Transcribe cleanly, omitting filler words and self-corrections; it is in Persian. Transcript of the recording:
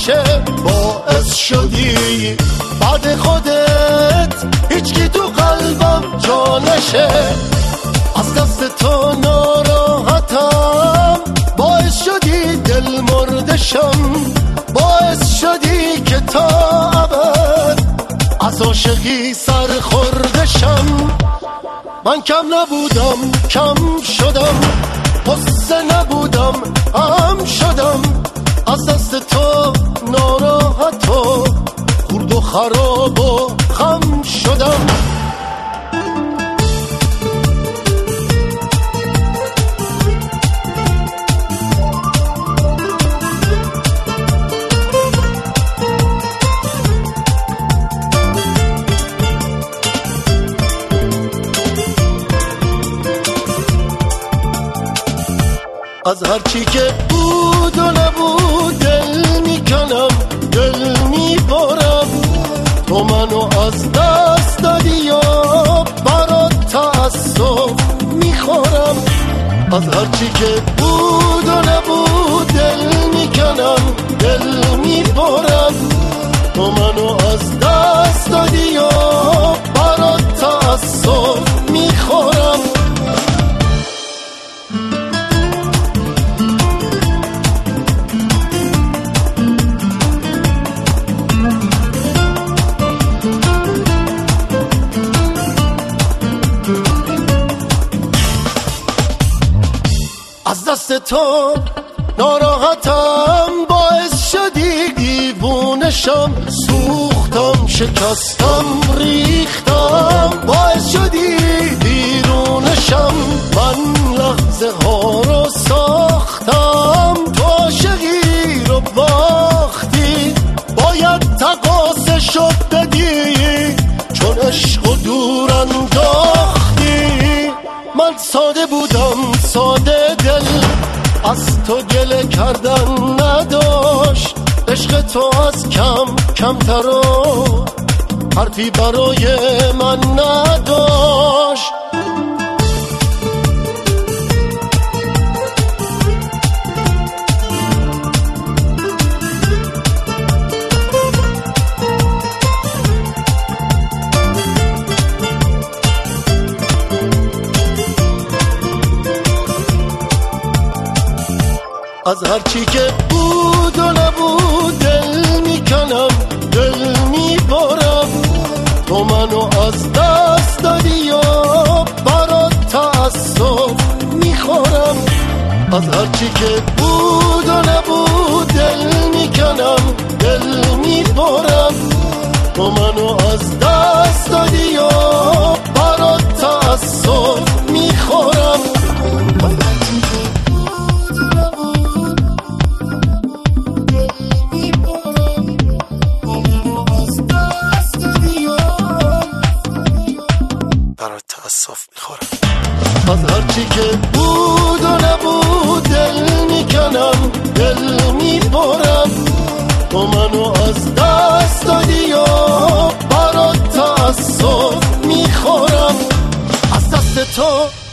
نشه باعث شدی بعد خودت هیچکی تو قلبم جا نشه. از دست تو ناراحتم، باعث شدی دل مردشم، باعث شدی که تا ابد از عاشقی سر خوردشم. من کم نبودم کم شدم، قصه نبودم هم شدم، از دست تو ناراحت و خورد و خراب و خم شدم. از هرچی که بود و نبود دل میکنم، دل میبارم. تو منو از دست دادی و برات تأسف میخورم. از هرچی که بود و نبود دل میکنم، دل میبارم. تو منو از دست دادی و برات تأسف میخورم. از دست تو ناراحتم، باعث شدی دیوونشم، سوختم شکستم ریختم، باعث شدی بیرونشم. من لحظه ها رو ساختم، تو عاشقی رو باختی، باید تقاضاشو بدی، چون عشق و دور انداختی. من ساده بودم ساده دل، از تو گله کردن نداشت. عشق تو از کمتر و حرفی برای من نداشت. از هرچی که بود و نبود دل میکنم، دل میبارم. تو منو از دست دادی و برات تأسف میخورم. از هرچی که بود و نبود دل میکنم، دل میبارم. تو منو از دست دادی و برات تأسف میخورم. از هرچی که بود و نبود دل میکنم، دل میبارم. تو منو از دست دادی و برات تأسف میخورم. از دست تو